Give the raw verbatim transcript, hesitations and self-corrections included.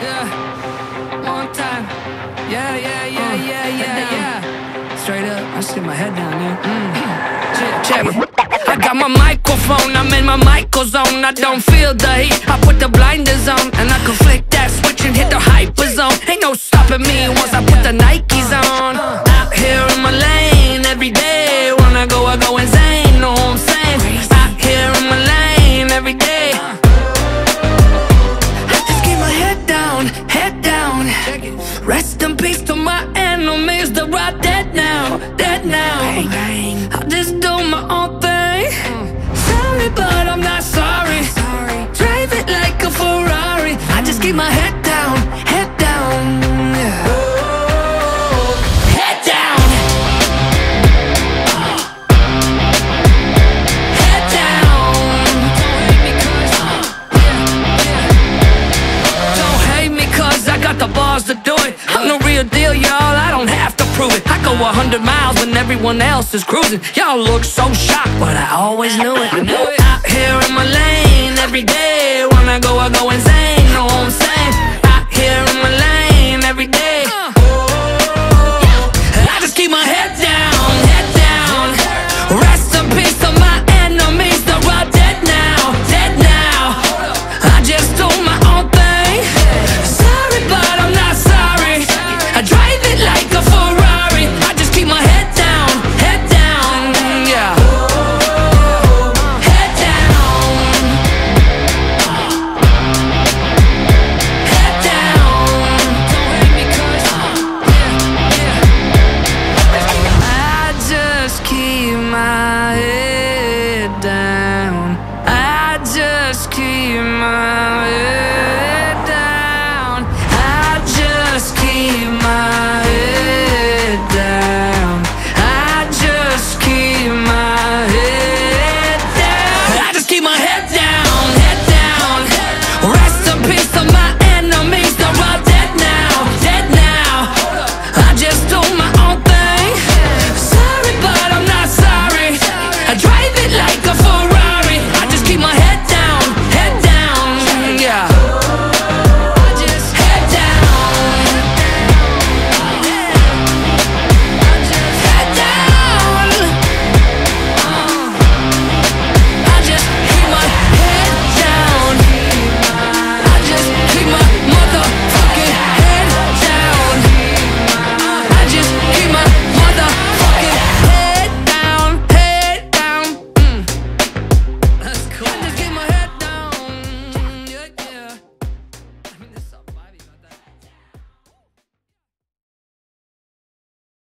Yeah, one time. Yeah, yeah, yeah, uh, yeah, yeah, yeah. Straight up, I just get my head down, yeah. Mm. Check, check it. I got my microphone, I'm in my Michael zone. I don't feel the heat, I put the blinders on, and I can flick that switch and hit the hyper zone. Ain't no stopping me once I put the Nikes on. Out here in my lane, every day. When I go, I go insane, know what I'm saying? Out here in my lane, every day. I just keep my head down, head down. Rest in peace to my enemies, they're all dead now, dead now. I just do my own thing. Sorry, but I'm not sorry. Drive it like a Ferrari. I just keep my head down, head down. Head down. Head down. Don't hate me cause I got the balls to do it. I'm the real deal, y'all, I don't have to prove it. I go a hundred miles when everyone else is cruising. Y'all look so shocked, but I always knew it. I knew it. Out here in my lane, every day.